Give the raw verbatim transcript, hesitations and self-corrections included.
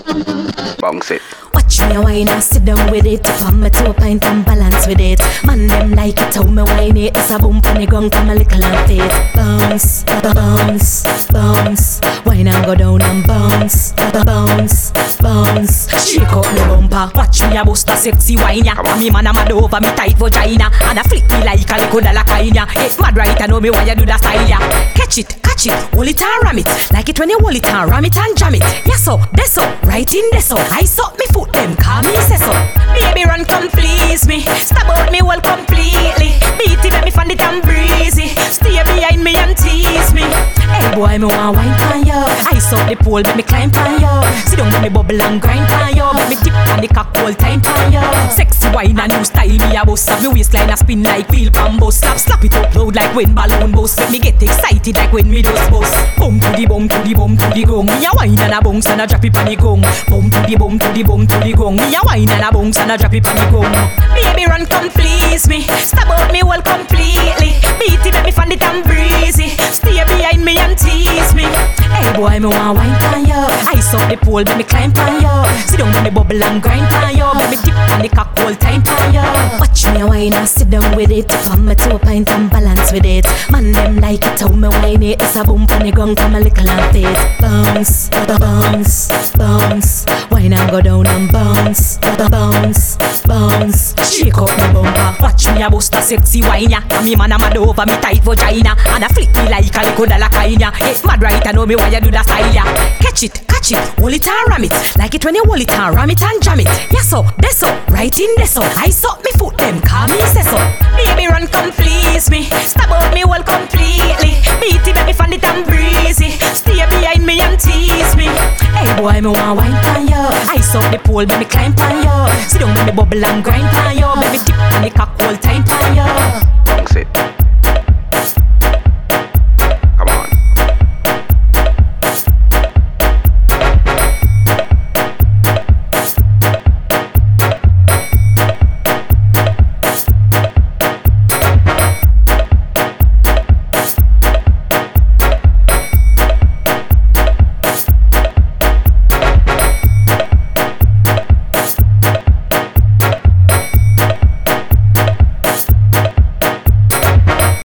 Bounce it. Watch me wine and sit down with it. If I'm a two pint and balance with it. Man them like it how me wine it. It's a bump on the ground come a little and fit. Bounce, bounce, bounce. Wine and go down and bounce, bounce, bounce. Shake up me bumper. Watch me a bust a sexy wine ya. Me man a mad over me tight vagina. And a flick me like a little dollar kind ya. It's mad right I know me why you do that style ya. Catch it, catch it, hold it and ram it. Like it when you hold it and ram it and jam it. Yes so, this so, right in this so. I suck me foot them, call me say so. Baby run come please me. Stab out me well completely. Beat it let me find it and breezy. Stay behind me and tease me. Hey boy me want wine pan yo. I suck the pole let me climb pan yo. Sit down let me bubble and grind pan yo. Let me dip on the cock all time pan yo. Sexy wine and new style me a bust. Have me waistline a spin like wheel pan bust. Slap slap it up loud like when balloon bust. Let me get excited like when me just bust. Bum to the bum to the bum to the gong. Me a wine and a bounce and a drop it on the gong. Bum to the bum to the bum to the gong. Me a wine and a bounce and a drop it on the gong. Baby run come please me. Stab out me well completely. Beat it let me find it and breezy. Stay behind me and tease me. Hey boy me want wine pan yo. I suck the pole let me climb pan yo. Sit down let me bubble and grind pan yo. Let me dip on the cock all time pan yo. Watch me a wine and sit down with it. If I'm a two pint and balance with it. Man them like it how me wine it. It's a bump on the ground come a little and fit. Bounce, bounce, bounce. Wine and go down and bounce, bounce, bounce. Shake up my bumper. Watch me a bust a sexy wine ya. And me man a mad over me tight vagina. And a flick me like a little dollar kind ya. It's mad right I know me why you do that style ya. Catch it, catch it, hold it and ram it. Like it when you hold it and ram it and jam it. Yes so, this so, right in this so. I suck me foot them, call me say so. Baby run come please me. Stab out me well completely. Beat it let me find it and breezy. Stay behind me and tease me. Hey boy me want wine pan yo. I suck the pole let me climb pan yo. Sit down let me bubble and grind pan yo. Let me dip on the cock all time pan yo.